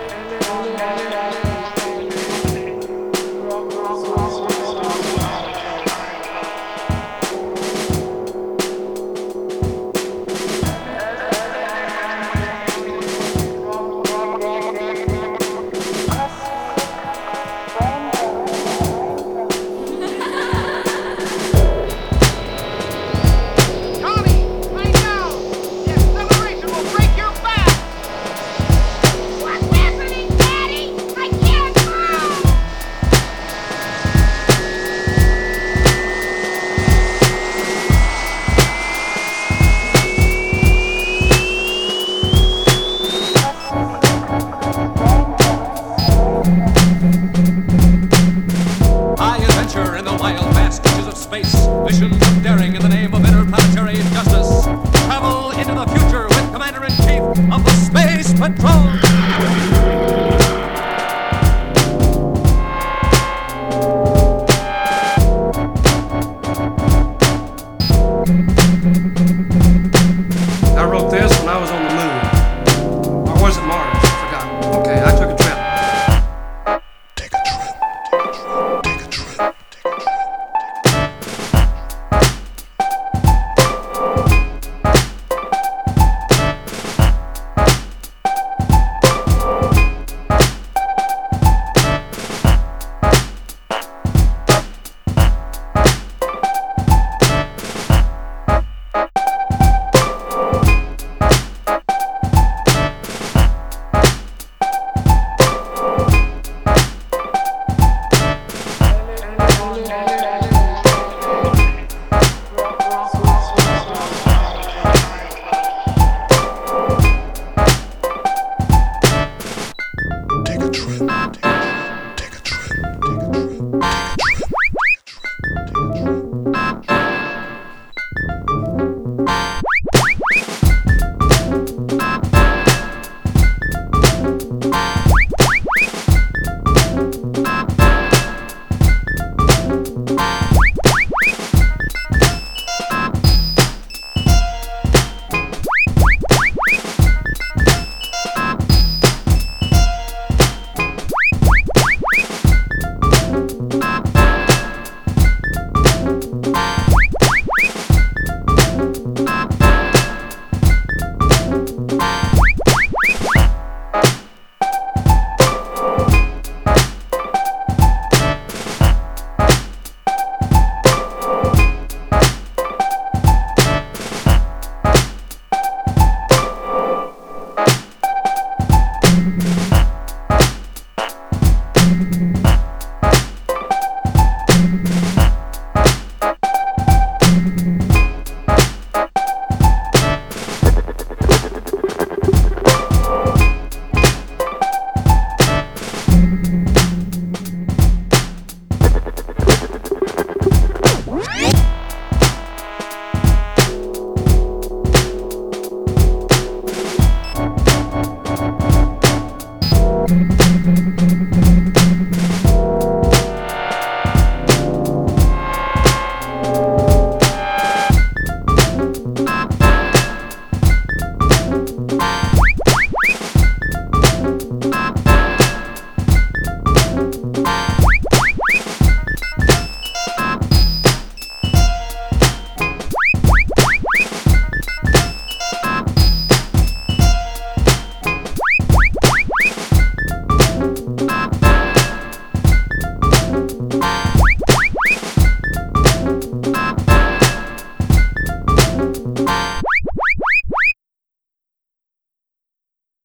Missions of daring in the name of interplanetary justice. Travel into the future with Commander-in-Chief of the Space Patrol. I wrote this when I was on the moon. Or was it Mars? I forgot. Okay, I took a trip. Take a trip. Take a trip. Take